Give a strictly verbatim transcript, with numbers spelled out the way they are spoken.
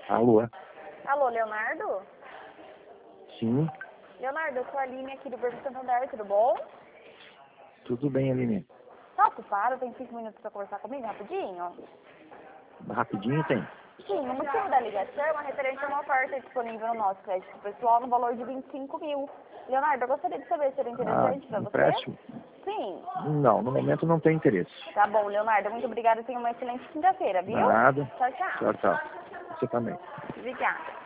Alô? Alô, Leonardo? Sim, Leonardo, eu sou a Aline aqui do Banco Santander, tudo bom? tudo bem, Aline. Tá ocupado? Tem cinco minutos pra conversar comigo rapidinho? Rapidinho tem. Sim, o motivo da ligação é referente a uma oferta disponível no nosso crédito pessoal no valor de vinte e cinco mil. Leonardo, eu gostaria de saber se era Ah, interessante pra você? empréstimo? Sim. Não, no momento não tem interesse. Tá bom, Leonardo, muito obrigada e tenha uma excelente quinta-feira, viu? Nada. Tchau, tchau. Tchau, tchau. Você também. Obrigada.